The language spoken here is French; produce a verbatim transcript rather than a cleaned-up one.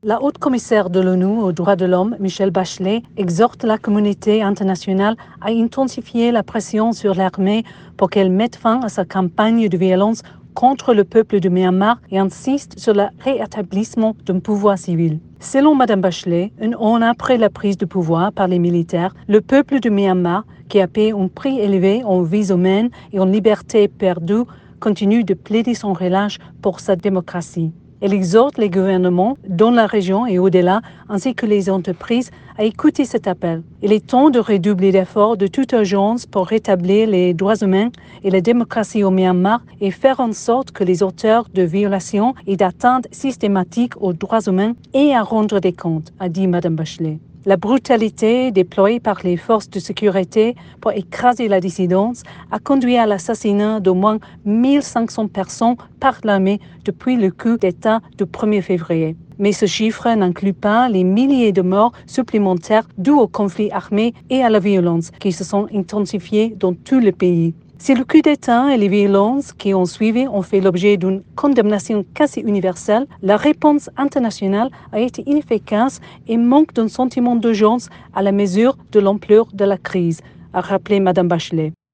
La haute commissaire de l'ONU aux droits de l'homme, Michelle Bachelet, exhorte la communauté internationale à intensifier la pression sur l'armée pour qu'elle mette fin à sa campagne de violence contre le peuple du Myanmar et insiste sur le rétablissement d'un pouvoir civil. Selon Mme Bachelet, un an après la prise de pouvoir par les militaires, le peuple du Myanmar, qui a payé un prix élevé en vies humaines et en liberté perdue, continue de plaider son relâche pour sa démocratie. Elle exhorte les gouvernements dans la région et au-delà, ainsi que les entreprises, à écouter cet appel. Il est temps de redoubler d'efforts de toute urgence pour rétablir les droits humains et la démocratie au Myanmar et faire en sorte que les auteurs de violations et d'atteintes systématiques aux droits humains aient à rendre des comptes, a dit Mme Bachelet. La brutalité déployée par les forces de sécurité pour écraser la dissidence a conduit à l'assassinat d'au moins mille cinq cents personnes par l'armée depuis le coup d'État du premier février. Mais ce chiffre n'inclut pas les milliers de morts supplémentaires dus au conflit armé et à la violence qui se sont intensifiées dans tout le pays. Si le coup d'État et les violences qui ont suivi ont fait l'objet d'une condamnation quasi universelle, la réponse internationale a été inefficace et manque d'un sentiment d'urgence à la mesure de l'ampleur de la crise, a rappelé Mme Bachelet.